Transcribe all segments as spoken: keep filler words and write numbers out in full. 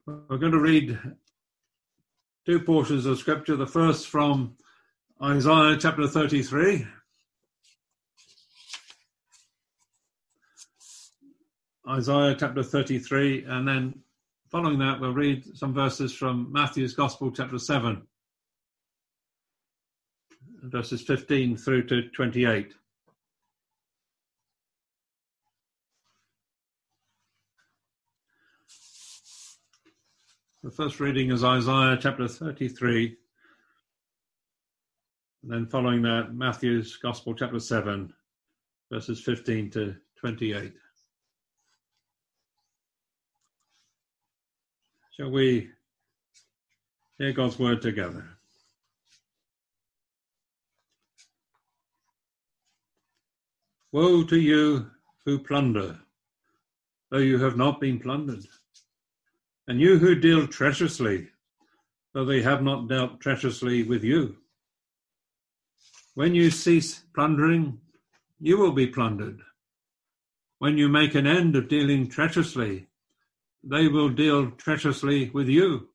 We're going to read two portions of scripture. The first from Isaiah chapter thirty-three. Isaiah chapter thirty-three, and then following that we'll read some verses from Matthew's Gospel chapter seven, verses fifteen through to twenty-eight. The first reading is Isaiah chapter thirty-three, and then following that, Matthew's Gospel chapter seven, verses fifteen to twenty-eight. Shall we hear God's word together? Woe to you who plunder, though you have not been plundered. And you who deal treacherously, though they have not dealt treacherously with you. When you cease plundering, you will be plundered. When you make an end of dealing treacherously, they will deal treacherously with you.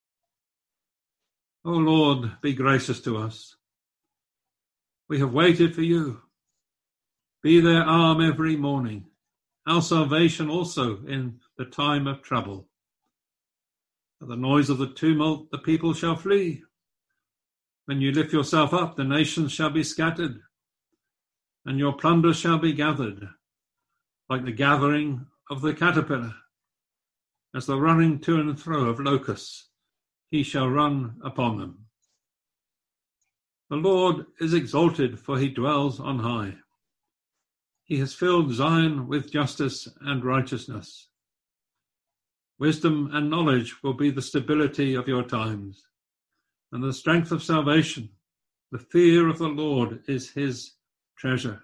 O Lord, be gracious to us. We have waited for you. Be their arm every morning, our salvation also in the time of trouble. At the noise of the tumult, the people shall flee. When you lift yourself up, the nations shall be scattered, and your plunder shall be gathered, like the gathering of the caterpillar. As the running to and fro of locusts, he shall run upon them. The Lord is exalted, for he dwells on high. He has filled Zion with justice and righteousness. Wisdom and knowledge will be the stability of your times, and the strength of salvation. The fear of the Lord is his treasure.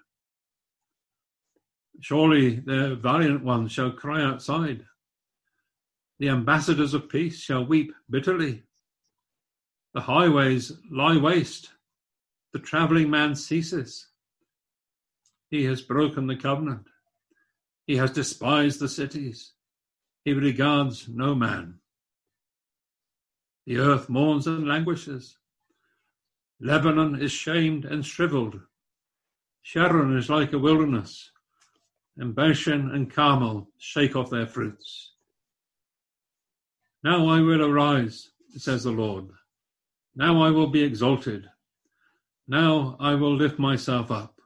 Surely the valiant ones shall cry outside. The ambassadors of peace shall weep bitterly. The highways lie waste. The travelling man ceases. He has broken the covenant. He has despised the cities. He regards no man. The earth mourns and languishes. Lebanon is shamed and shriveled. Sharon is like a wilderness, and Bashan and Carmel shake off their fruits. Now I will arise, says the Lord. Now I will be exalted. Now I will lift myself up.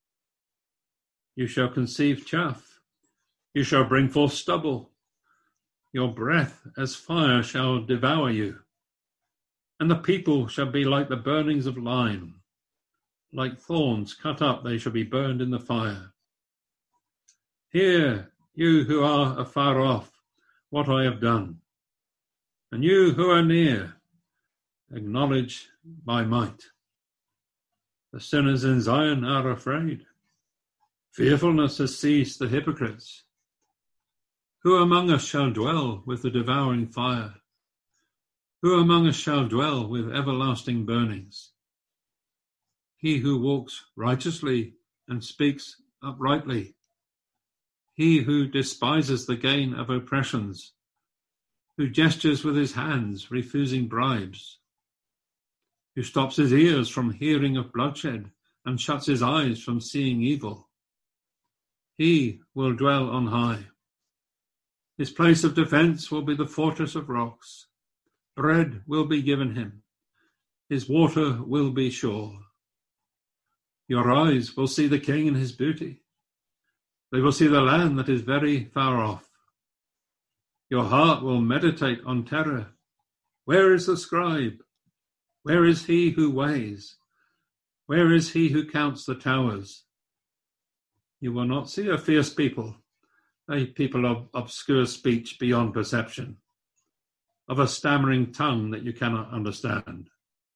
You shall conceive chaff. You shall bring forth stubble. Your breath as fire shall devour you. And the people shall be like the burnings of lime. Like thorns cut up, they shall be burned in the fire. Hear, you who are afar off, what I have done. And you who are near, acknowledge my might. The sinners in Zion are afraid. Fearfulness has seized the hypocrites. Who among us shall dwell with the devouring fire? Who among us shall dwell with everlasting burnings? He who walks righteously and speaks uprightly. He who despises the gain of oppressions, who gestures with his hands, refusing bribes, who stops his ears from hearing of bloodshed and shuts his eyes from seeing evil. He will dwell on high. His place of defense will be the fortress of rocks. Bread will be given him. His water will be sure. Your eyes will see the king in his beauty. They will see the land that is very far off. Your heart will meditate on terror. Where is the scribe? Where is he who weighs? Where is he who counts the towers? You will not see a fierce people, a people of obscure speech beyond perception, of a stammering tongue that you cannot understand.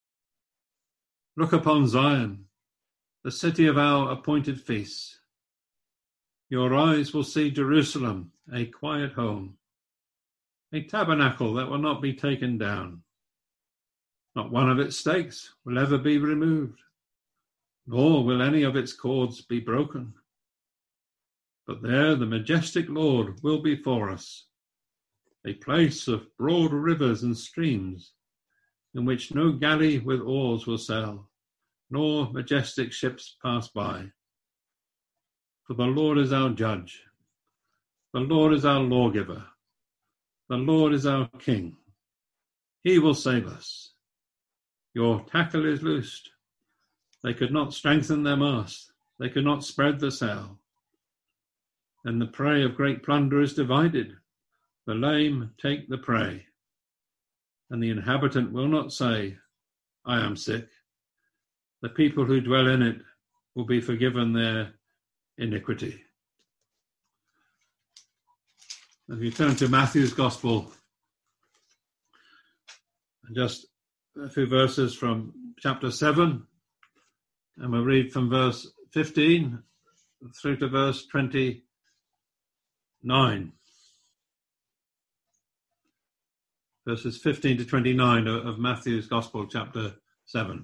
Look upon Zion, the city of our appointed feasts. Your eyes will see Jerusalem, a quiet home, a tabernacle that will not be taken down. Not one of its stakes will ever be removed, nor will any of its cords be broken. But there the majestic Lord will be for us, a place of broad rivers and streams, in which no galley with oars will sail, nor majestic ships pass by. For the Lord is our judge, the Lord is our lawgiver, the Lord is our King. He will save us. Your tackle is loosed. They could not strengthen their mast. They could not spread the sail. And the prey of great plunder is divided. The lame take the prey. And the inhabitant will not say, I am sick. The people who dwell in it will be forgiven their iniquity. If you turn to Matthew's Gospel, just a few verses from chapter seven, and we'll read from verse fifteen through to verse twenty-nine. Verses fifteen to twenty-nine of Matthew's Gospel, chapter seven.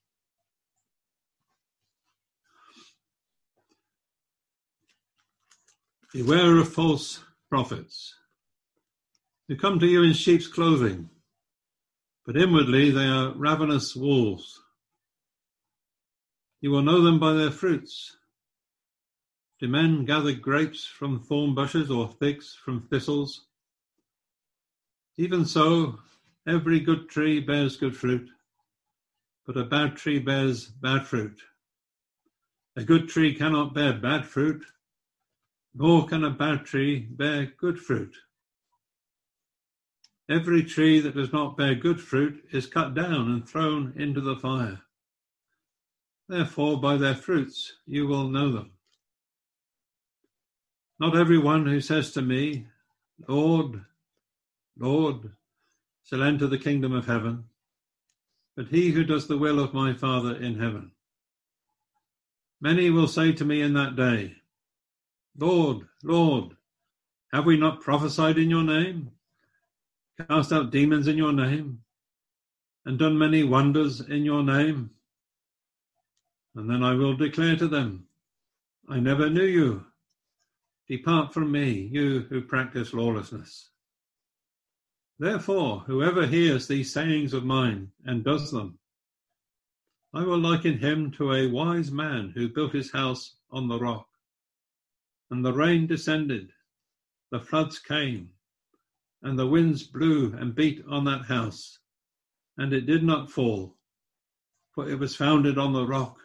Beware of false prophets, who come to you in sheep's clothing, but inwardly they are ravenous wolves. You will know them by their fruits. Do men gather grapes from thorn bushes or figs from thistles? Even so, every good tree bears good fruit, but a bad tree bears bad fruit. A good tree cannot bear bad fruit, nor can a bad tree bear good fruit. Every tree that does not bear good fruit is cut down and thrown into the fire. Therefore, by their fruits you will know them. Not everyone who says to me, Lord, Lord, shall enter the kingdom of heaven, but he who does the will of my Father in heaven. Many will say to me in that day, Lord, Lord, have we not prophesied in your name, cast out demons in your name, and done many wonders in your name? And then I will declare to them, I never knew you. Depart from me, you who practice lawlessness. Therefore, whoever hears these sayings of mine and does them, I will liken him to a wise man who built his house on the rock. And the rain descended, the floods came, and the winds blew and beat on that house, and it did not fall, for it was founded on the rock.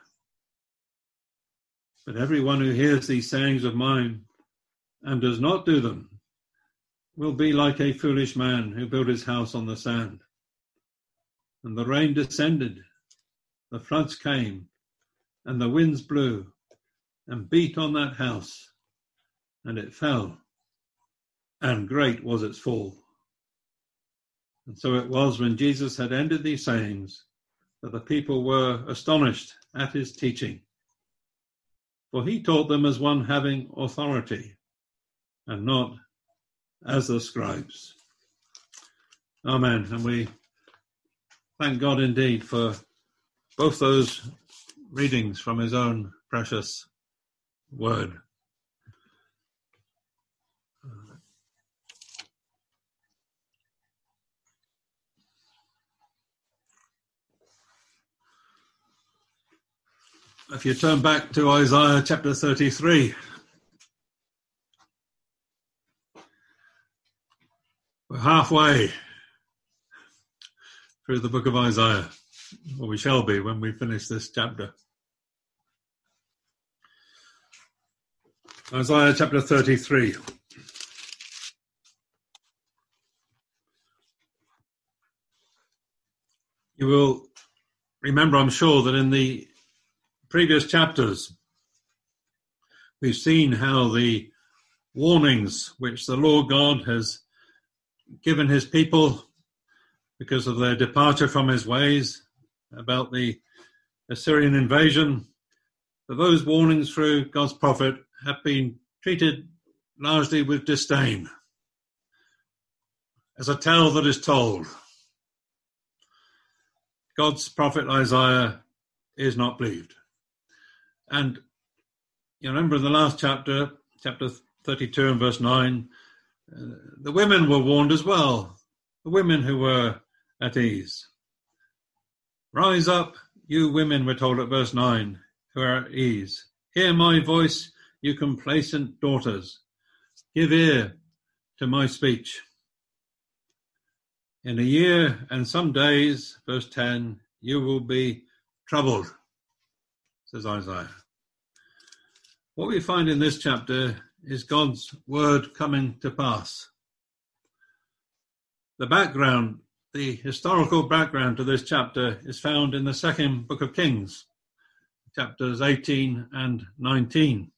But everyone who hears these sayings of mine and does not do them will be like a foolish man who built his house on the sand. And the rain descended, the floods came, and the winds blew and beat on that house, and it fell, and great was its fall. And so it was when Jesus had ended these sayings that the people were astonished at his teaching. For he taught them as one having authority, and not as the scribes. Amen. And we thank God indeed for both those readings from his own precious word. If you turn back to Isaiah chapter thirty-three, we're halfway through the book of Isaiah, or we shall be when we finish this chapter. Isaiah chapter thirty-three. You will remember, I'm sure, that in the previous chapters, we've seen how the warnings which the Lord God has given his people because of their departure from his ways about the Assyrian invasion, that those warnings through God's prophet have been treated largely with disdain, as a tale that is told. God's prophet Isaiah is not believed. And you remember in the last chapter, chapter thirty-two and verse nine, Uh, the women were warned as well, the women who were at ease. Rise up, you women, we're told at verse nine, who are at ease. Hear my voice, you complacent daughters. Give ear to my speech. In a year and some days, verse ten, you will be troubled, says Isaiah. What we find in this chapter is God's word coming to pass. The background, the historical background to this chapter is found in the second book of Kings, chapters eighteen and nineteen.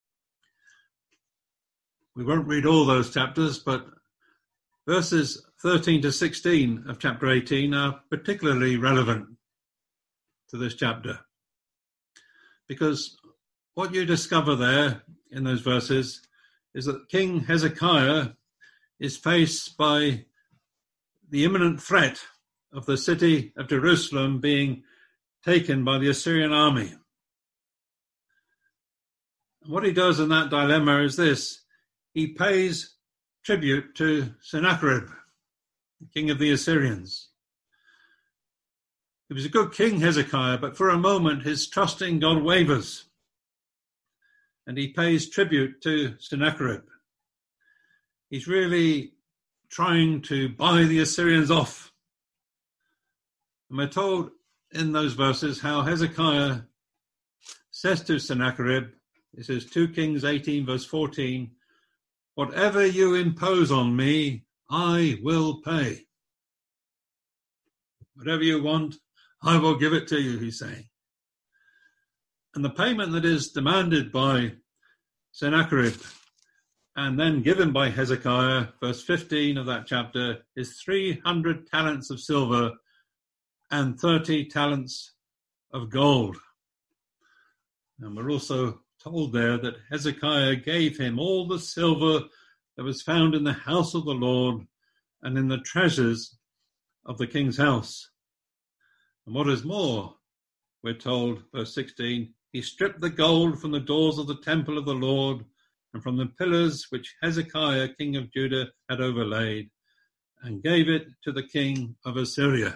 We won't read all those chapters, but verses thirteen to sixteen of chapter eighteen are particularly relevant to this chapter, because what you discover there in those verses is that King Hezekiah is faced by the imminent threat of the city of Jerusalem being taken by the Assyrian army. What he does in that dilemma is this: he pays tribute to Sennacherib, the king of the Assyrians. He was a good king, Hezekiah, but for a moment his trust in God wavers, and he pays tribute to Sennacherib. He's really trying to buy the Assyrians off. And we're told in those verses how Hezekiah says to Sennacherib, this is two Kings eighteen, verse fourteen, whatever you impose on me, I will pay. Whatever you want, I will give it to you, he's saying. And the payment that is demanded by Sennacherib and then given by Hezekiah, verse fifteen of that chapter, is three hundred talents of silver and thirty talents of gold. And we're also told there that Hezekiah gave him all the silver that was found in the house of the Lord and in the treasures of the king's house. And what is more, we're told, verse sixteen, he stripped the gold from the doors of the temple of the Lord and from the pillars which Hezekiah, king of Judah, had overlaid, and gave it to the king of Assyria.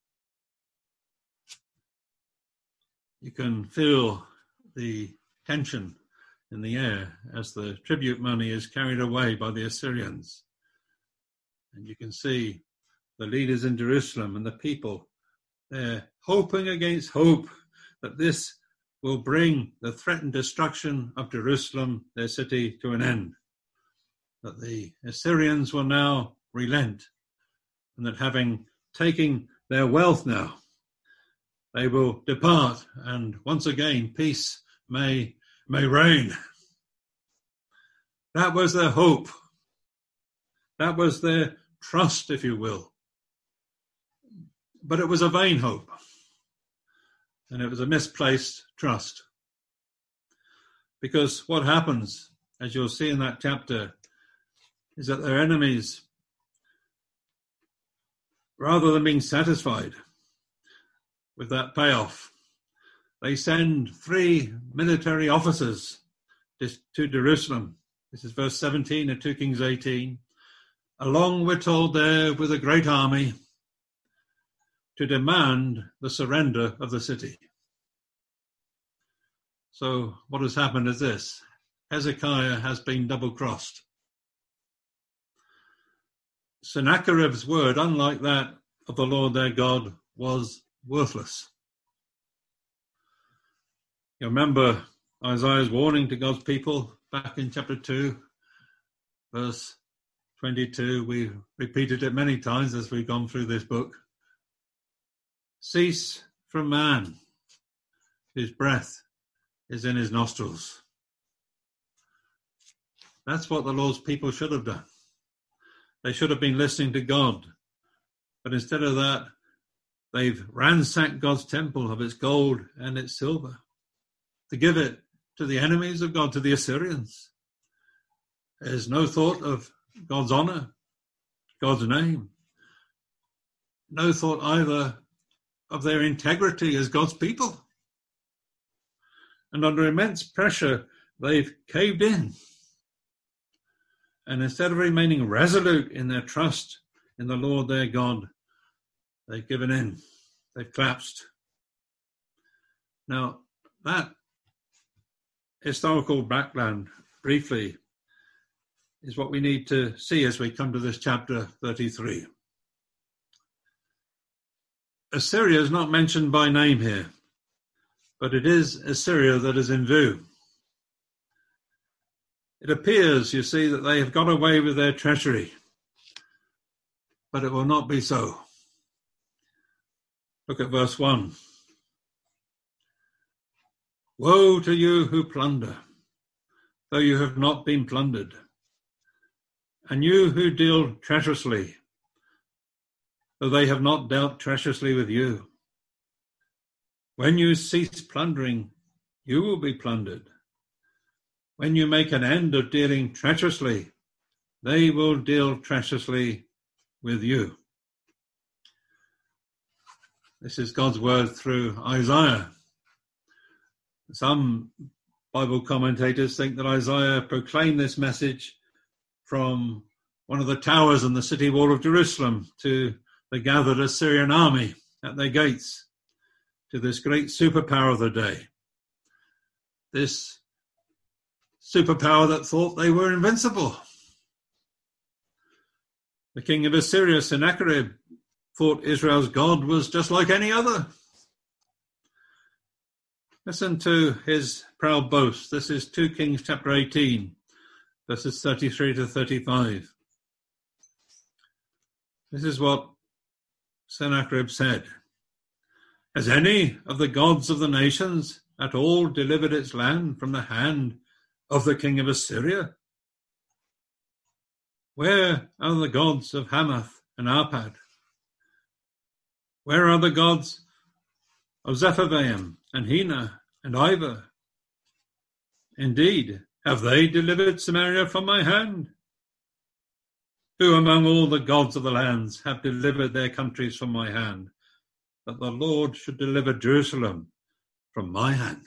You can feel the tension in the air as the tribute money is carried away by the Assyrians. And you can see the leaders in Jerusalem and the people, they're hoping against hope that this will bring the threatened destruction of Jerusalem, their city, to an end. That the Assyrians will now relent, and that having taken their wealth now, they will depart, and once again peace may may reign. That was their hope. That was their trust, if you will. But it was a vain hope. And it was a misplaced trust. Because what happens, as you'll see in that chapter, is that their enemies, rather than being satisfied with that payoff, they send three military officers to Jerusalem. This is verse seventeen of two Kings eighteen. Along, we're told there, with a great army, to demand the surrender of the city. So what has happened is this: Hezekiah has been double-crossed. Sennacherib's word, unlike that of the Lord their God, was worthless. You remember Isaiah's warning to God's people back in chapter two, verse twenty-two. We repeated it many times as we've gone through this book. Cease from man, whose breath is in his nostrils. That's what the Lord's people should have done. They should have been listening to God. But instead of that, they've ransacked God's temple of its gold and its silver to give it to the enemies of God, to the Assyrians. There's no thought of God's honor, God's name. No thought either of their integrity as God's people. And under immense pressure, they've caved in. And instead of remaining resolute in their trust in the Lord their God, they've given in. They've collapsed. Now, that historical background, briefly, is what we need to see as we come to this chapter thirty-three. Assyria is not mentioned by name here, but it is Assyria that is in view. It appears, you see, that they have got away with their treachery, but it will not be so. Look at verse one. Woe to you who plunder, though you have not been plundered, and you who deal treacherously, though they have not dealt treacherously with you. When you cease plundering, you will be plundered. When you make an end of dealing treacherously, they will deal treacherously with you. This is God's word through Isaiah. Some Bible commentators think that Isaiah proclaimed this message from one of the towers on the city wall of Jerusalem to the gathered Assyrian army at their gates, to this great superpower of the day. This superpower that thought they were invincible. The king of Assyria, Sennacherib, thought Israel's God was just like any other. Listen to his proud boast. This is Second Kings chapter eighteen, verses thirty-three to thirty-five. This is what Sennacherib said. Has any of the gods of the nations at all delivered its land from the hand of the king of Assyria? Where are the gods of Hamath and Arpad? Where are the gods of Zepharvaim and Hena and Ivor? Indeed, have they delivered Samaria from my hand? Who among all the gods of the lands have delivered their countries from my hand, that the Lord should deliver Jerusalem from my hand?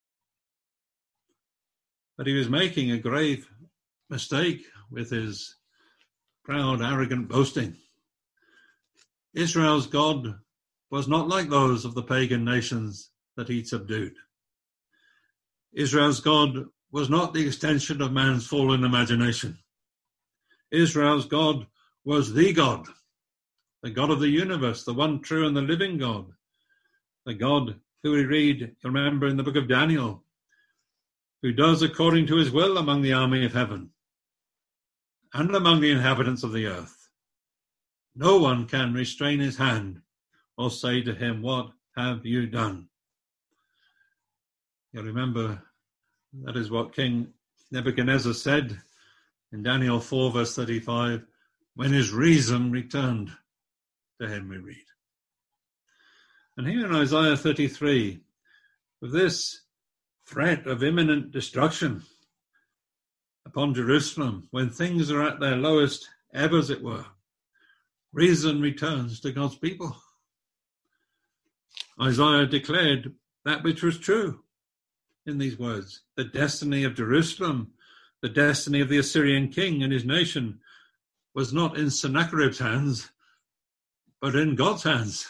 But he was making a grave mistake with his proud, arrogant boasting. Israel's God was not like those of the pagan nations that he subdued. Israel's God was not the extension of man's fallen imagination. Israel's God was the God, the God of the universe, the one true and the living God, the God who we read, remember, in the book of Daniel, who does according to his will among the army of heaven and among the inhabitants of the earth. No one can restrain his hand or say to him, what have you done? You remember that is what King Nebuchadnezzar said in Daniel four, verse thirty-five, when his reason returned to him, we read. And here in Isaiah thirty-three, with this threat of imminent destruction upon Jerusalem, when things are at their lowest ebb, as it were, reason returns to God's people. Isaiah declared that which was true in these words. The destiny of Jerusalem, the destiny of the Assyrian king and his nation, was not in Sennacherib's hands, but in God's hands.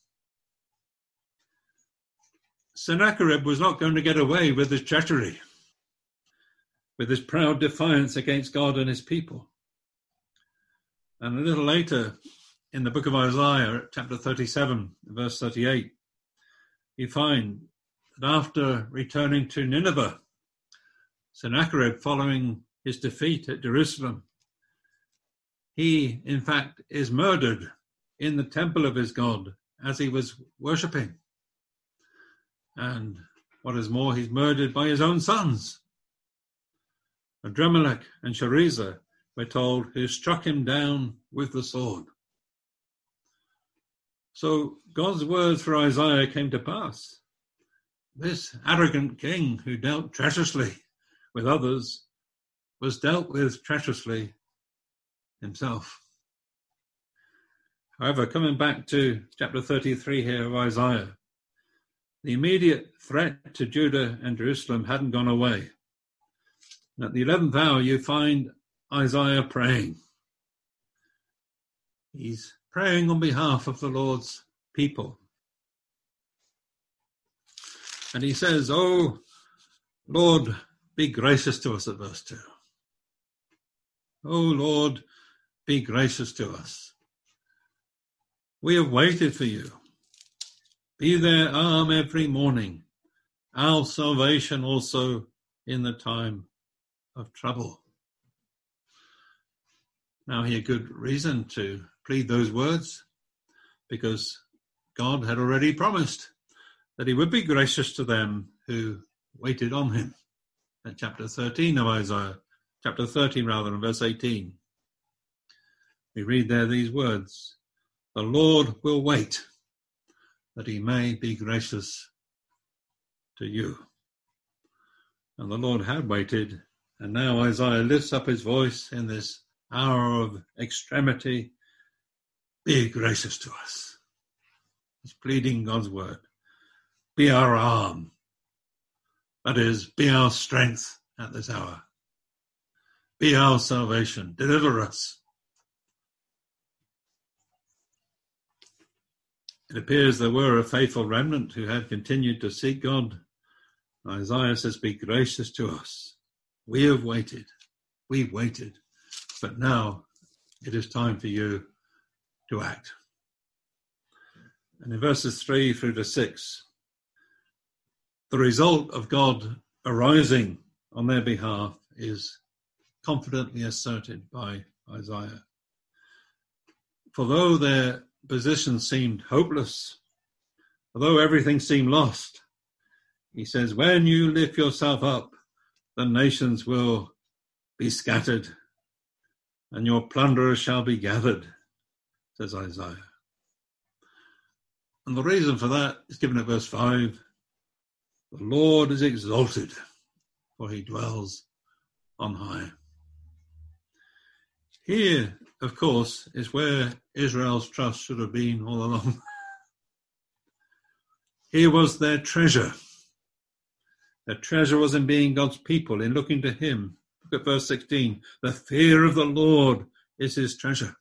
Sennacherib was not going to get away with his treachery, with his proud defiance against God and his people. And a little later, in the book of Isaiah, chapter thirty-seven, verse thirty-eight, you find that after returning to Nineveh, Sennacherib, following his defeat at Jerusalem, he, in fact, is murdered in the temple of his God as he was worshipping. And what is more, he's murdered by his own sons. Adremelech and Sharezer, we're told, who struck him down with the sword. So God's words for Isaiah came to pass. This arrogant king who dealt treacherously with others was dealt with treacherously himself. However, coming back to chapter thirty-three here of Isaiah, the immediate threat to Judah and Jerusalem hadn't gone away. And at the eleventh hour, you find Isaiah praying. He's praying on behalf of the Lord's people. And he says, "Oh, Lord, be gracious to us," at verse two. "Oh, Lord, be gracious to us. We have waited for you. Be their arm every morning, our salvation also in the time of trouble." Now, he had good reason to plead those words, because God had already promised that he would be gracious to them who waited on him. At chapter thirteen of Isaiah, chapter thirty rather, and verse eighteen, we read there these words, "The Lord will wait, that he may be gracious to you." And the Lord had waited, and now Isaiah lifts up his voice in this hour of extremity. Be gracious to us. He's pleading God's word. Be our arm. That is, be our strength at this hour. Be our salvation. Deliver us. It appears there were a faithful remnant who had continued to seek God. Isaiah says, "Be gracious to us. We have waited. We've waited. But now it is time for you to act." And in verses three through to six, the result of God arising on their behalf is confidently asserted by Isaiah. For though their position seemed hopeless, although everything seemed lost, he says, "When you lift yourself up, the nations will be scattered, and your plunderers shall be gathered," says Isaiah. And the reason for that is given at verse five. "The Lord is exalted, for he dwells on high." Here, of course, is where Israel's trust should have been all along. Here was their treasure. Their treasure was in being God's people, in looking to him. Look at verse sixteen. "The fear of the Lord is his treasure."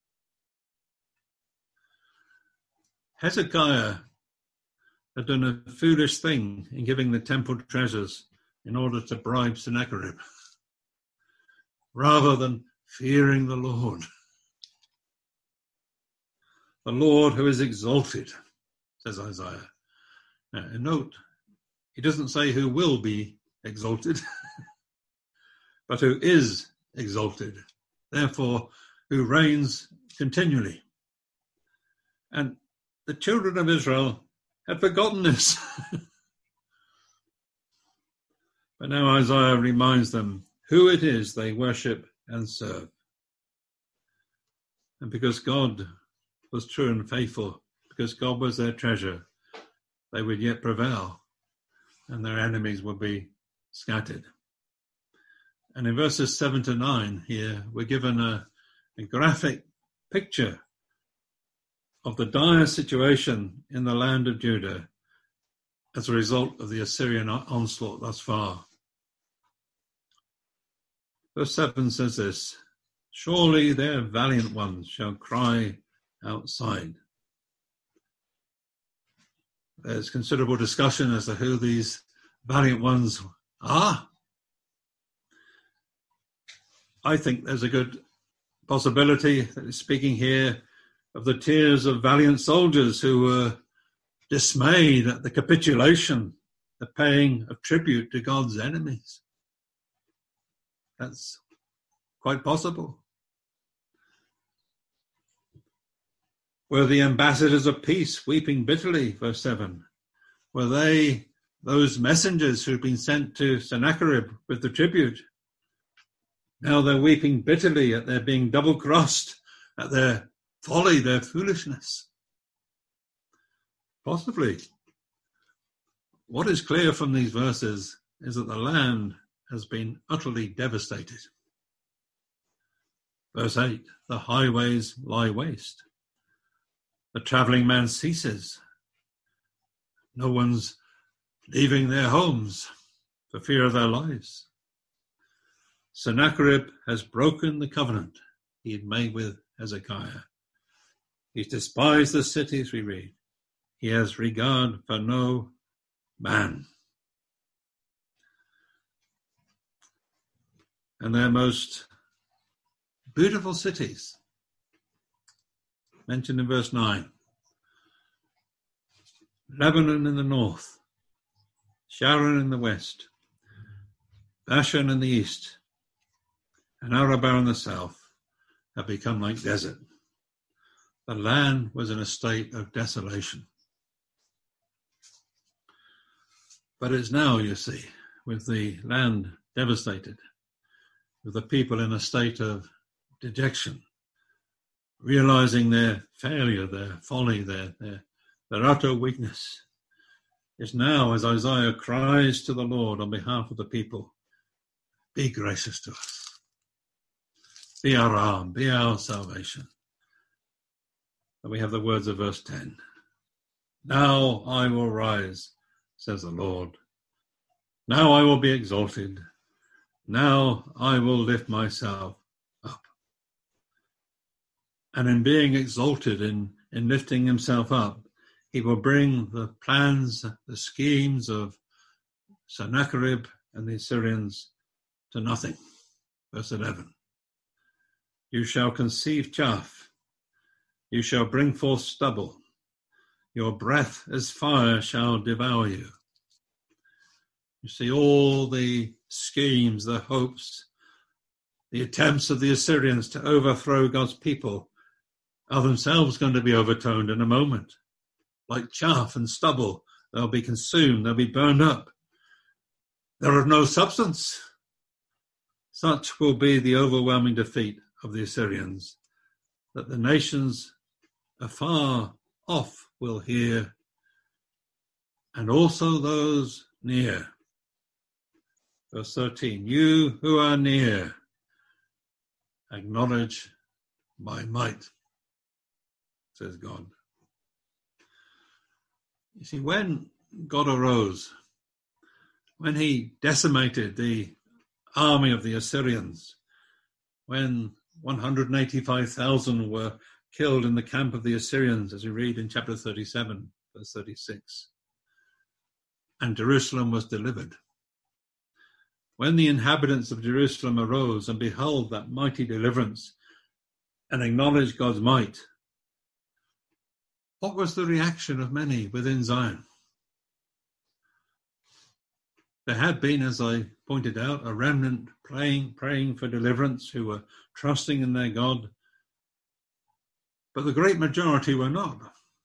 Hezekiah had done a foolish thing in giving the temple treasures in order to bribe Sennacherib, rather than fearing the Lord. The Lord who is exalted, says Isaiah. Now, note, he doesn't say who will be exalted, but who is exalted, therefore who reigns continually. And the children of Israel had forgotten this. But now Isaiah reminds them who it is they worship and serve. And because God was true and faithful, because God was their treasure, they would yet prevail, and their enemies would be scattered. And in verses seven to nine here, we're given a, a graphic picture of the dire situation in the land of Judah as a result of the Assyrian onslaught thus far. Verse seven says this, "Surely their valiant ones shall cry outside." There's considerable discussion as to who these valiant ones are. I think there's a good possibility that it's speaking here of the tears of valiant soldiers who were dismayed at the capitulation, the paying of tribute to God's enemies. That's quite possible. Were the ambassadors of peace weeping bitterly, verse seven? Were they those messengers who'd been sent to Sennacherib with the tribute? Now they're weeping bitterly at their being double-crossed, at their folly, their foolishness. Possibly. What is clear from these verses is that the land has been utterly devastated. Verse eight, "The highways lie waste. The travelling man ceases. No one's leaving their homes for fear of their lives." Sennacherib has broken the covenant he had made with Hezekiah. He's despised the cities, we read. He has regard for no man. And their most beautiful cities, mentioned in verse nine. Lebanon in the north, Sharon in the west, Bashan in the east, and Arabah in the south have become like desert. The land was in a state of desolation. But it's now, you see, with the land devastated, with the people in a state of dejection, realizing their failure, their folly, their, their, their utter weakness. It's now as Isaiah cries to the Lord on behalf of the people, be gracious to us. Be our arm, be our salvation. And we have the words of verse ten. Now I will rise, says the Lord. Now I will be exalted. Now I will lift myself up. And in being exalted, in, in lifting himself up, he will bring the plans, the schemes of Sennacherib and the Assyrians to nothing. Verse eleven. You shall conceive chaff. You shall bring forth stubble. Your breath as fire shall devour you. You see all the schemes, the hopes, the attempts of the Assyrians to overthrow God's people are themselves going to be overturned in a moment. Like chaff and stubble, they'll be consumed, they'll be burned up. There is no substance. Such will be the overwhelming defeat of the Assyrians, that the nations afar off will hear, and also those near. Verse thirteen, you who are near, acknowledge my might, says God. You see, when God arose, when he decimated the army of the Assyrians, when one hundred eighty-five thousand were killed in the camp of the Assyrians, as we read in chapter thirty-seven, verse thirty-six, and Jerusalem was delivered. When the inhabitants of Jerusalem arose and beheld that mighty deliverance and acknowledged God's might, what was the reaction of many within Zion? There had been, as I pointed out, a remnant praying, praying for deliverance, who were trusting in their God, but the great majority were not.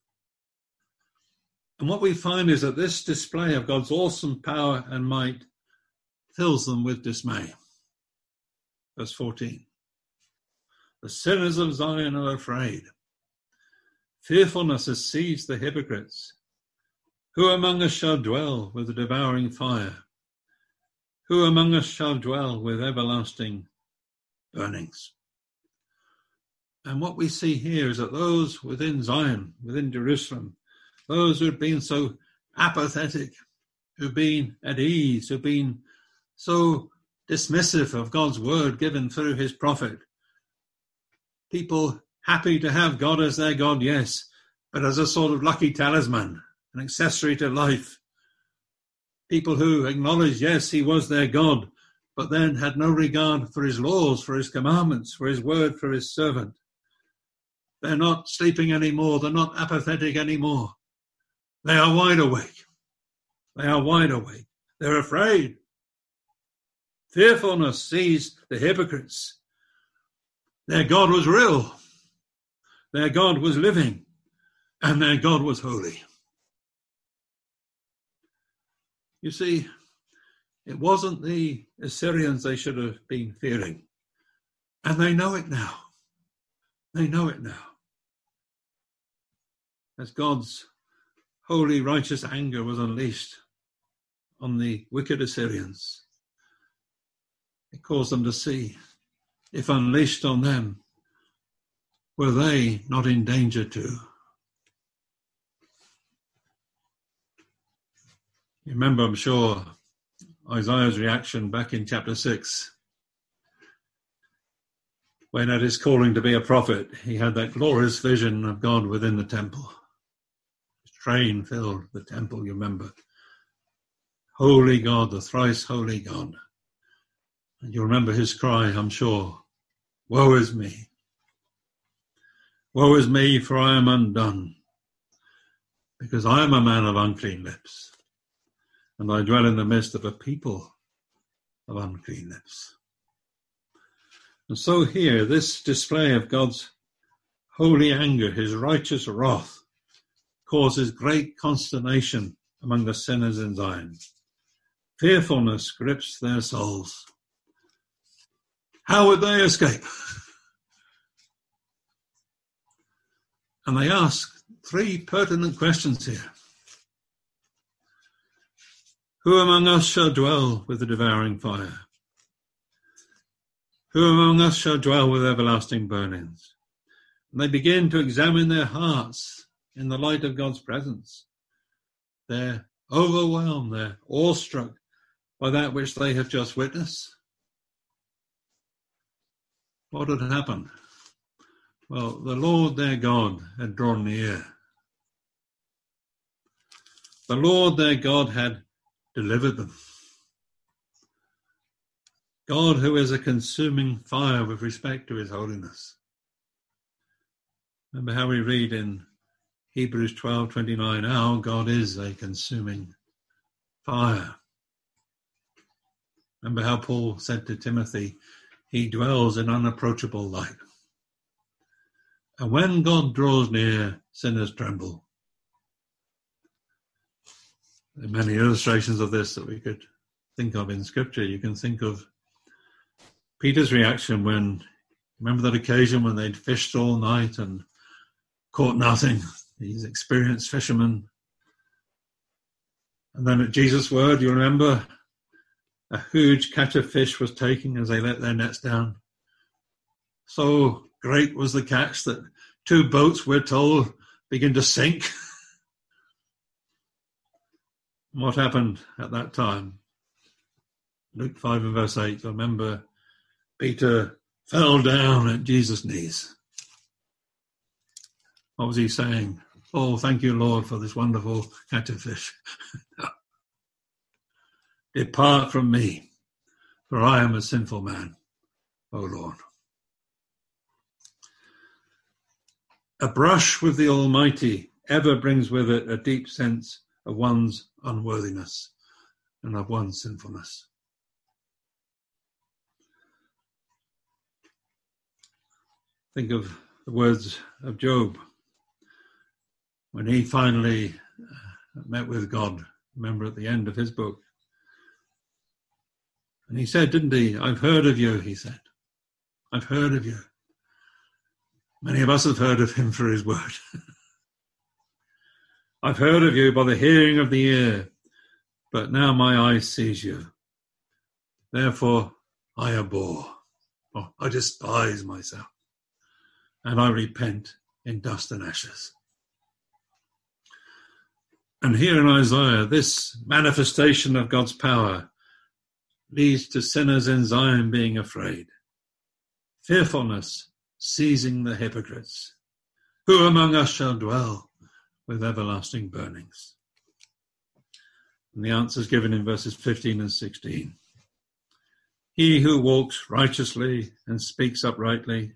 And what we find is that this display of God's awesome power and might fills them with dismay. Verse fourteen. The sinners of Zion are afraid. Fearfulness has seized the hypocrites. Who among us shall dwell with the devouring fire? Who among us shall dwell with everlasting burnings? And what we see here is that those within Zion, within Jerusalem, those who have been so apathetic, who've been at ease, who've been so dismissive of God's word given through his prophet, people happy to have God as their God, yes, but as a sort of lucky talisman, an accessory to life. People who acknowledge, yes, he was their God, but then had no regard for his laws, for his commandments, for his word, for his servant. They're not sleeping anymore. They're not apathetic anymore. They are wide awake. They are wide awake. They're afraid. Fearfulness seized the hypocrites. Their God was real. Their God was living. And their God was holy. You see, it wasn't the Assyrians they should have been fearing. And they know it now. They know it now. As God's holy, righteous anger was unleashed on the wicked Assyrians, it caused them to see, if unleashed on them, were they not in danger too? You remember, I'm sure, Isaiah's reaction back in chapter six. when at his calling to be a prophet, he had that glorious vision of God within the temple. His train filled the temple, you remember. Holy God, the thrice holy God. And you remember his cry, I'm sure. Woe is me. Woe is me, for I am undone, because I am a man of unclean lips, and I dwell in the midst of a people of unclean lips. And so here, this display of God's holy anger, his righteous wrath, causes great consternation among the sinners in Zion. Fearfulness grips their souls. How would they escape? And they ask three pertinent questions here. Who among us shall dwell with the devouring fire? Who among us shall dwell with everlasting burnings? And they begin to examine their hearts in the light of God's presence. They're overwhelmed, they're awestruck by that which they have just witnessed. What had happened? Well, the Lord their God had drawn near. The Lord their God had delivered them. God, who is a consuming fire with respect to his holiness. Remember how we read in Hebrews twelve twenty-nine, our God is a consuming fire. Remember how Paul said to Timothy, he dwells in unapproachable light. And when God draws near, sinners tremble. There are many illustrations of this that we could think of in Scripture. You can think of Peter's reaction when, remember that occasion when they'd fished all night and caught nothing? These experienced fishermen. And then at Jesus' word, you remember, a huge catch of fish was taken as they let their nets down. So great was the catch that two boats, we're told, begin to sink. What happened at that time? Luke five and verse eight, remember, Peter fell down at Jesus' knees. What was he saying? Oh, thank you, Lord, for this wonderful catch of fish. Depart from me, for I am a sinful man, O Lord. A brush with the Almighty ever brings with it a deep sense of one's unworthiness and of one's sinfulness. Think of the words of Job when he finally met with God. Remember at the end of his book. And he said, didn't he? I've heard of you, he said. I've heard of you. Many of us have heard of him for his word. I've heard of you by the hearing of the ear, but now my eye sees you. Therefore I abhor, or I despise myself, and I repent in dust and ashes. And here in Isaiah, this manifestation of God's power leads to sinners in Zion being afraid. Fearfulness seizing the hypocrites. Who among us shall dwell with everlasting burnings? And the answer is given in verses fifteen and sixteen. He who walks righteously and speaks uprightly.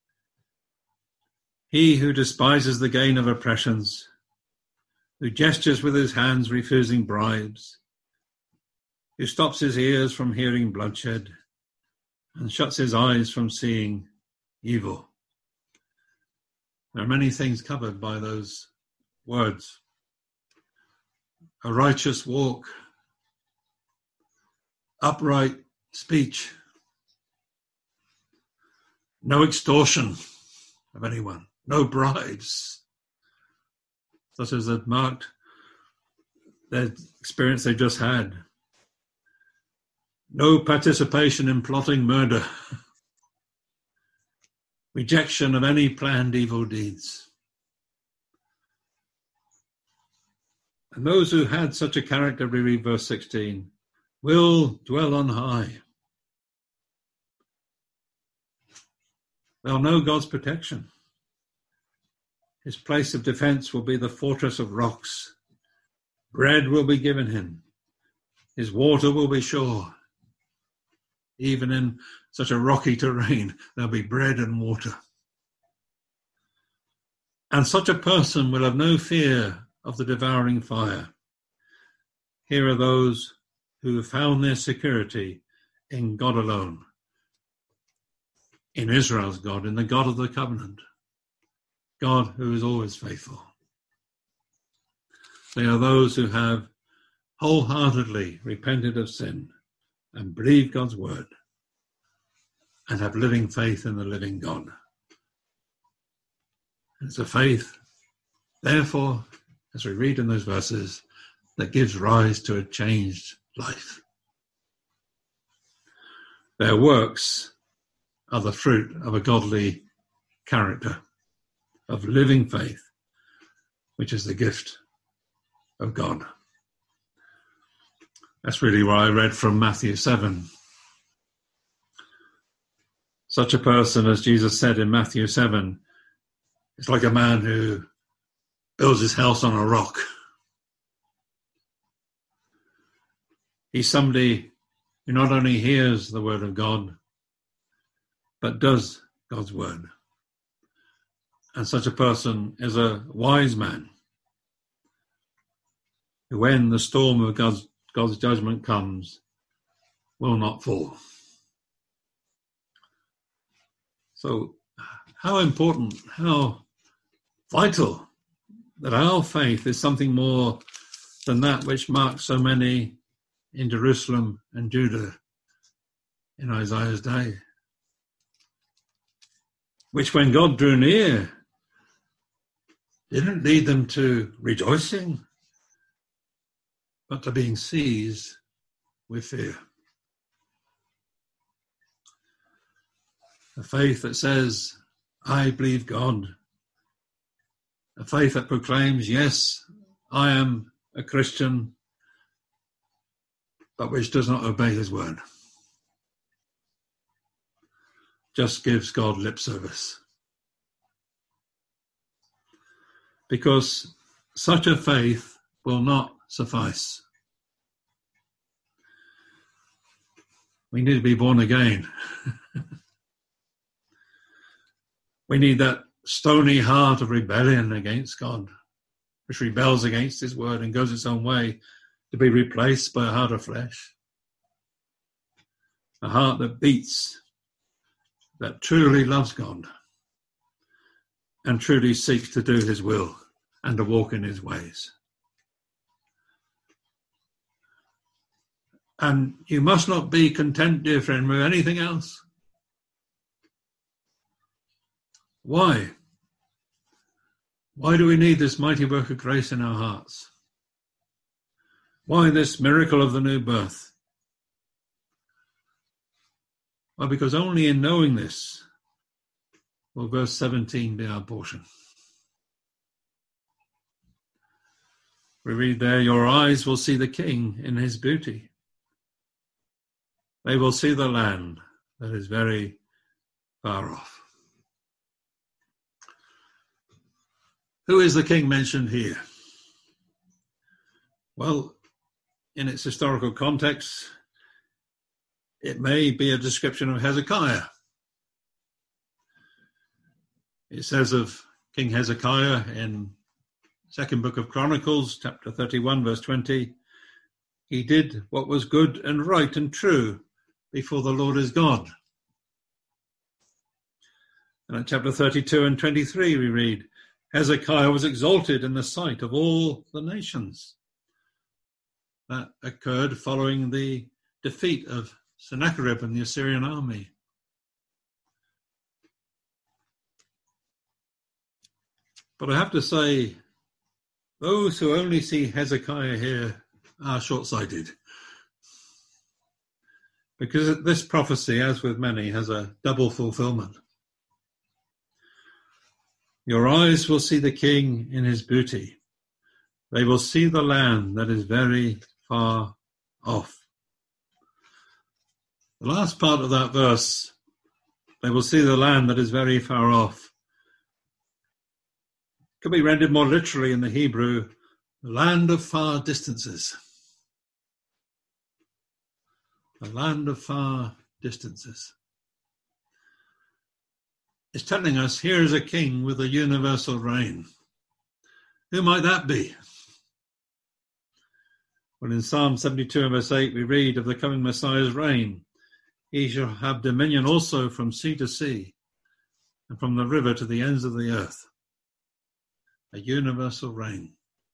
He who despises the gain of oppressions, who gestures with his hands refusing bribes, who stops his ears from hearing bloodshed and shuts his eyes from seeing evil. There are many things covered by those words. A righteous walk, upright speech, no extortion of anyone, no bribes, such as had marked their experience they just had. No participation in plotting murder. Rejection of any planned evil deeds. And those who had such a character, we read verse sixteen, will dwell on high. They'll know God's protection. His place of defense will be the fortress of rocks. Bread will be given him. His water will be sure. Even in such a rocky terrain, there'll be bread and water. And such a person will have no fear of the devouring fire. Here are those who have found their security in God alone, in Israel's God, in the God of the covenant, God who is always faithful. They are those who have wholeheartedly repented of sin and believed God's word and have living faith in the living God. It's a faith, therefore, as we read in those verses, that gives rise to a changed life. Their works are the fruit of a godly character, of living faith, which is the gift of God. That's really what I read from Matthew seven. Such a person, as Jesus said in Matthew seven, is like a man who builds his house on a rock. He's somebody who not only hears the word of God, but does God's word. And such a person is a wise man who, when the storm of God's, God's judgment comes, will not fall. So how important, how vital that our faith is something more than that which marked so many in Jerusalem and Judah in Isaiah's day, which when God drew near didn't lead them to rejoicing, but to being seized with fear. A faith that says, I believe God. A faith that proclaims, yes, I am a Christian, but which does not obey his word. Just gives God lip service. Because such a faith will not suffice. We need to be born again. We need that stony heart of rebellion against God, which rebels against his word and goes its own way, to be replaced by a heart of flesh. A heart that beats, that truly loves God and truly seeks to do his will and to walk in his ways. And you must not be content, dear friend, with anything else. Why? Why do we need this mighty work of grace in our hearts? Why this miracle of the new birth? Well, because only in knowing this will verse seventeen be our portion. We read there, your eyes will see the King in his beauty. They will see the land that is very far off. Who is the king mentioned here? Well, in its historical context, it may be a description of Hezekiah. It says of King Hezekiah in second book of Chronicles, chapter thirty-one, verse twenty, he did what was good and right and true before the Lord his God. And in chapter thirty-two and twenty-three we read, Hezekiah was exalted in the sight of all the nations. That occurred following the defeat of Sennacherib and the Assyrian army. But I have to say, those who only see Hezekiah here are short-sighted. Because this prophecy, as with many, has a double fulfillment. Your eyes will see the king in his beauty. They will see the land that is very far off. The last part of that verse They will see the land that is very far off. Could be rendered more literally in the Hebrew, the land of far distances. The land of far distances. It's telling us here is a king with a universal reign. Who might that be? Well, in Psalm seventy-two and verse eight, we read of the coming Messiah's reign. He shall have dominion also from sea to sea and from the river to the ends of the earth. A universal reign.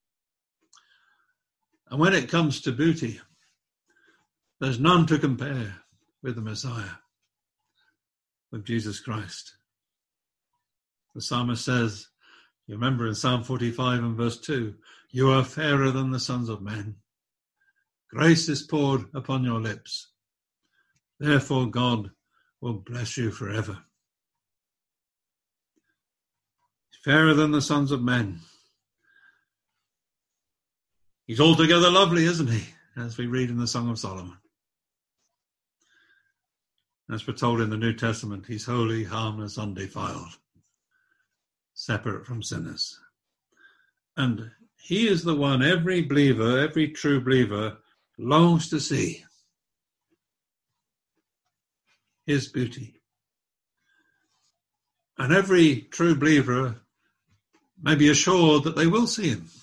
And when it comes to beauty, there's none to compare with the Messiah, with Jesus Christ. The psalmist says, you remember in Psalm forty-five and verse two, you are fairer than the sons of men. Grace is poured upon your lips. Therefore God will bless you forever. Fairer than the sons of men. He's altogether lovely, isn't he? As we read in the Song of Solomon. As we're told in the New Testament, he's holy, harmless, undefiled, separate from sinners. And he is the one every believer, every true believer longs to see. His beauty. And every true believer may be assured that they will see him.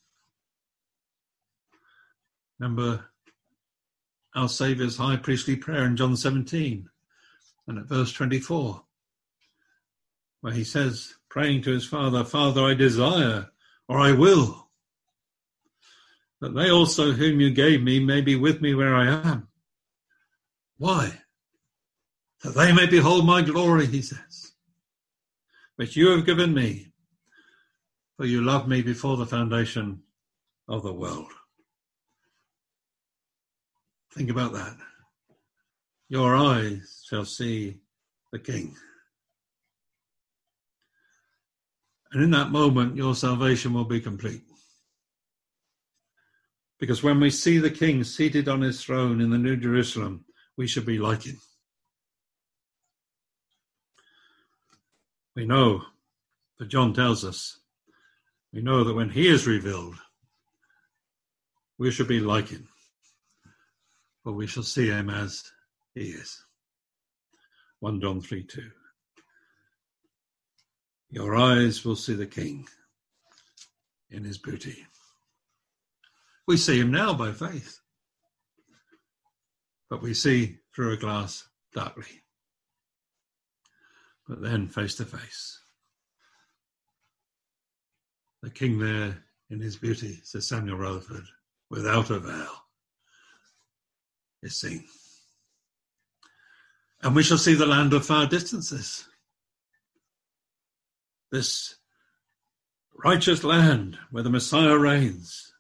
Remember our Saviour's high priestly prayer in John seventeen and at verse twenty-four, where he says, praying to his Father, Father, I desire, or I will, that they also whom you gave me may be with me where I am. Why? That they may behold my glory, he says, which you have given me, for you loved me before the foundation of the world. Think about that. Your eyes shall see the King. And in that moment, your salvation will be complete. Because when we see the King seated on his throne in the New Jerusalem, we should be like him. We know, for John tells us, we know that when he is revealed, we should be like him. For we shall see him as he is. First John three two. Your eyes will see the King in his beauty. We see him now by faith, but we see through a glass darkly. But then face to face. The King there in his beauty, says Samuel Rutherford, without a veil, is seen. And we shall see the land of far distances. This righteous land where the Messiah reigns.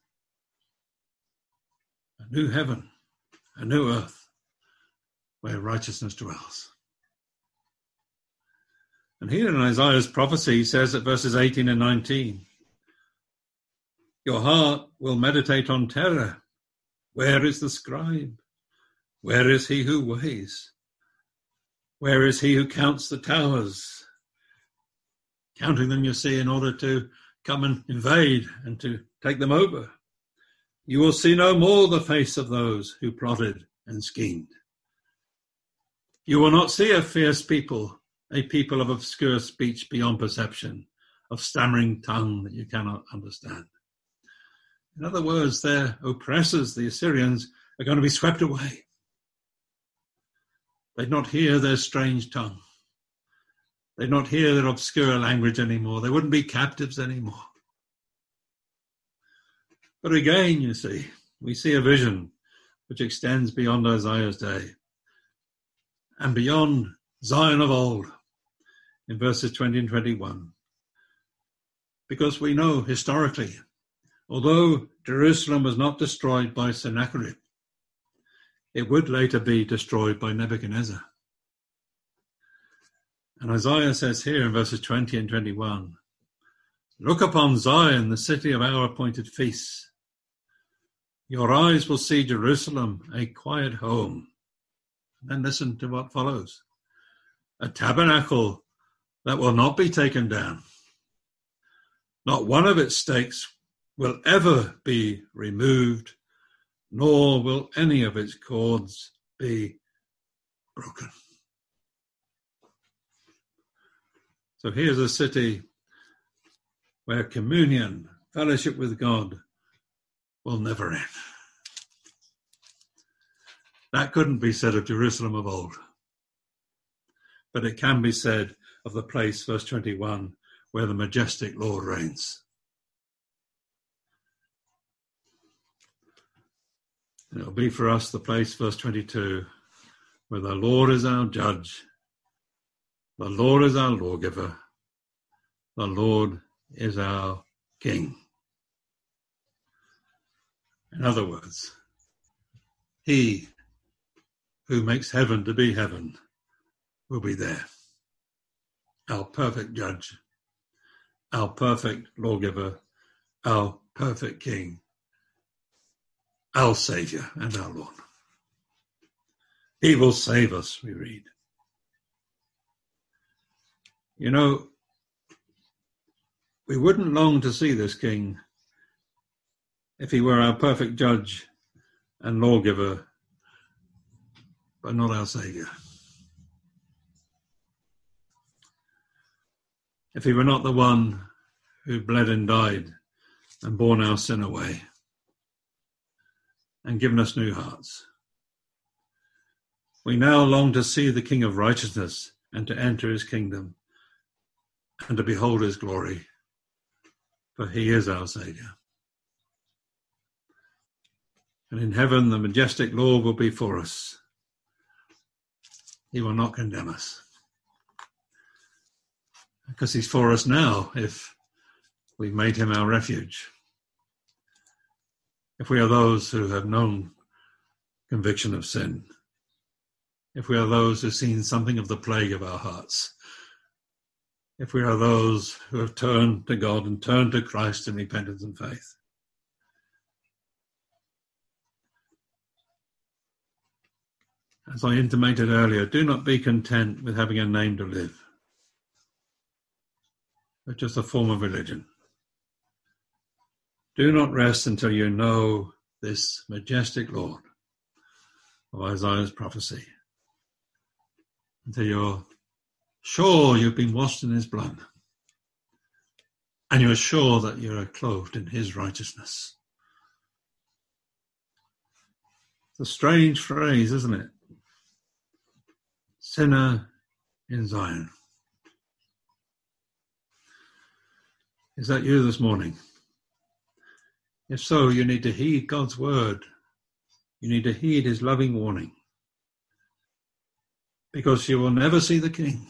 A new heaven, a new earth where righteousness dwells. And here in Isaiah's prophecy, he says at verses eighteen and nineteen, your heart will meditate on terror. Where is the scribe? Where is he who weighs? Where is he who counts the towers? Counting them, you see, in order to come and invade and to take them over. You will see no more the face of those who plotted and schemed. You will not see a fierce people, a people of obscure speech beyond perception, of stammering tongue that you cannot understand. In other words, their oppressors, the Assyrians, are going to be swept away. They'd not hear their strange tongue. They'd not hear their obscure language anymore. They wouldn't be captives anymore. But again, you see, we see a vision which extends beyond Isaiah's day and beyond Zion of old in verses twenty and twenty-one. Because we know historically, although Jerusalem was not destroyed by Sennacherib, it would later be destroyed by Nebuchadnezzar. And Isaiah says here in verses twenty and twenty-one, look upon Zion, the city of our appointed feasts. Your eyes will see Jerusalem, a quiet home. And then listen to what follows. a tabernacle that will not be taken down. Not one of its stakes will ever be removed, nor will any of its cords be broken. So here's a city where communion, fellowship with God, will never end. That couldn't be said of Jerusalem of old. But it can be said of the place, verse twenty-one, where the majestic Lord reigns. And it'll be for us the place, verse twenty-two, where the Lord is our judge, the Lord is our lawgiver, the Lord is our king. In other words, he who makes heaven to be heaven will be there. Our perfect judge, our perfect lawgiver, our perfect king, our Saviour and our Lord. He will save us, we read. You know, we wouldn't long to see this king if he were our perfect judge and lawgiver, but not our Saviour. If he were not the one who bled and died and borne our sin away and given us new hearts. We now long to see the King of righteousness and to enter his kingdom and to behold his glory, for he is our Saviour. And in heaven, the majestic Lord will be for us. He will not condemn us, because he's for us now if we've made him our refuge. If we are those who have known conviction of sin. If we are those who have seen something of the plague of our hearts. If we are those who have turned to God and turned to Christ in repentance and faith. As I intimated earlier, do not be content with having a name to live. It's just a form of religion. Do not rest until you know this majestic Lord of Isaiah's prophecy. Until you're sure you've been washed in his blood. And you're sure that you're clothed in his righteousness. It's a strange phrase, isn't it? Sinner in Zion. Is that you this morning? If so, you need to heed God's word. You need to heed his loving warning. Because you will never see the King.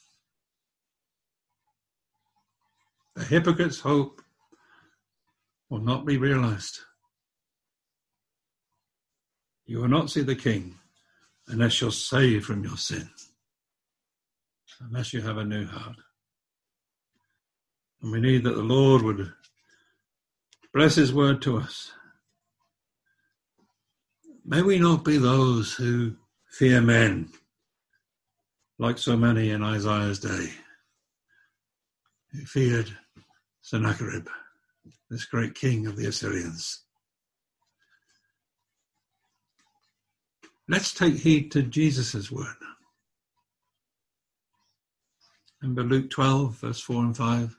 The hypocrite's hope will not be realized. You will not see the King unless you're saved from your sin. Unless you have a new heart. And we need that the Lord would bless his word to us. May we not be those who fear men, like so many in Isaiah's day, who feared Sennacherib, this great king of the Assyrians. Let's take heed to Jesus' word. Remember Luke twelve, verse four and five.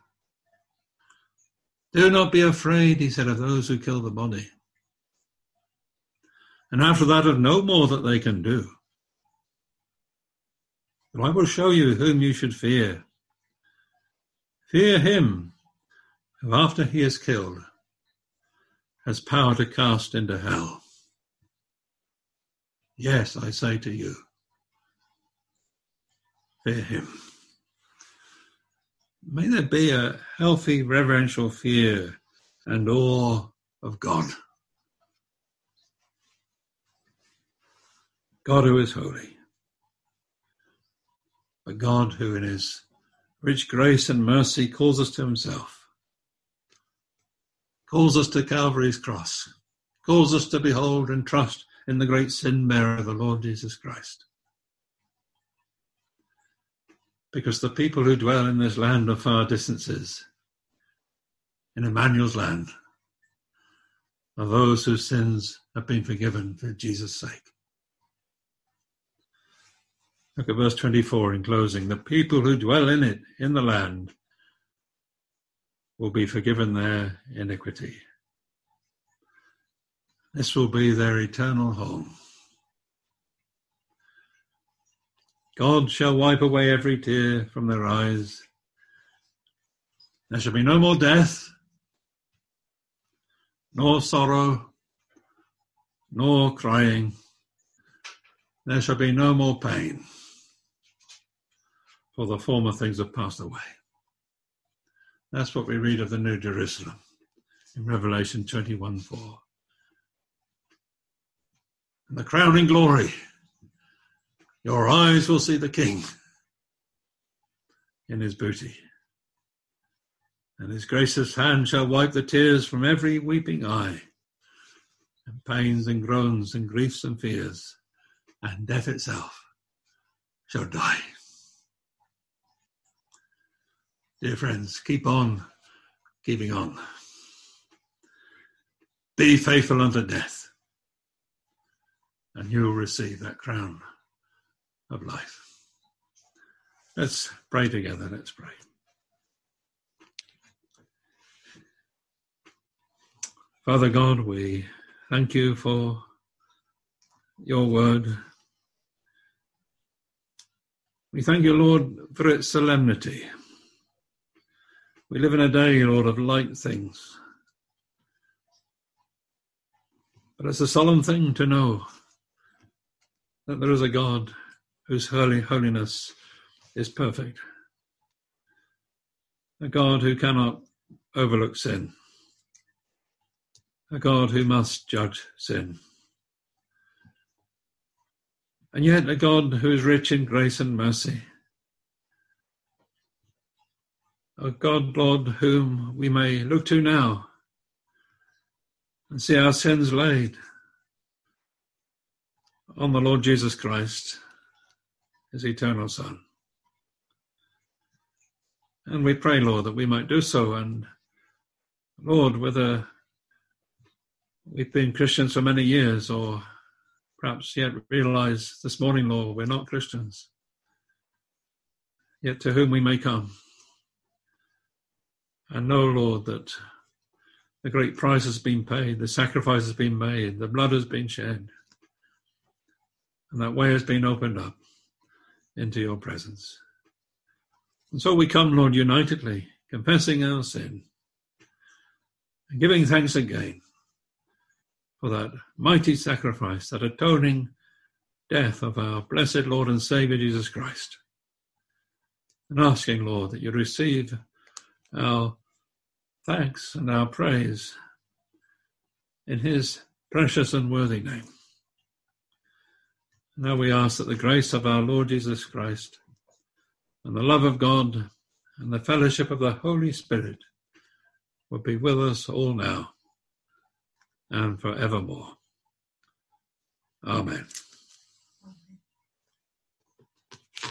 Do not be afraid, he said, of those who kill the body. And after that of no more that they can do. But I will show you whom you should fear. Fear him who after he is killed has power to cast into hell. Yes, I say to you, fear him. May there be a healthy reverential fear and awe of God. God who is holy. A God who in his rich grace and mercy calls us to himself. Calls us to Calvary's cross. Calls us to behold and trust in the great sin bearer, the Lord Jesus Christ. because the people who dwell in this land of far distances, in Emmanuel's land, are those whose sins have been forgiven for Jesus' sake. Look at verse twenty-four in closing. The people who dwell in it, in the land, will be forgiven their iniquity. This will be their eternal home. God shall wipe away every tear from their eyes. There shall be no more death, nor sorrow, nor crying. There shall be no more pain, for the former things have passed away. That's what we read of the New Jerusalem in Revelation twenty-one four. And the crowning glory, your eyes will see the King in his booty, and his gracious hand shall wipe the tears from every weeping eye, and pains and groans and griefs and fears, and death itself shall die. Dear friends, keep on keeping on. Be faithful unto death, and you will receive that crown of life. Let's pray together. Let's pray. Father God, we thank you for your word. We thank you, Lord, for its solemnity. We live in a day, Lord, of light things. But it's a solemn thing to know that there is a God whose holy holiness is perfect. A God who cannot overlook sin. A God who must judge sin. And yet a God who is rich in grace and mercy. A God, Lord, whom we may look to now and see our sins laid on the Lord Jesus Christ, his eternal Son. And we pray, Lord, that we might do so. And Lord, whether we've been Christians for many years or perhaps yet realize this morning, Lord, we're not Christians, yet to whom we may come. And know, Lord, that the great price has been paid, the sacrifice has been made, the blood has been shed, and that way has been opened up into your presence. And so we come, Lord, unitedly, confessing our sin and giving thanks again for that mighty sacrifice, that atoning death of our blessed Lord and Saviour Jesus Christ. And asking, Lord, that you receive our thanks and our praise in his precious and worthy name. Now we ask that the grace of our Lord Jesus Christ and the love of God and the fellowship of the Holy Spirit will be with us all now and forevermore. Amen.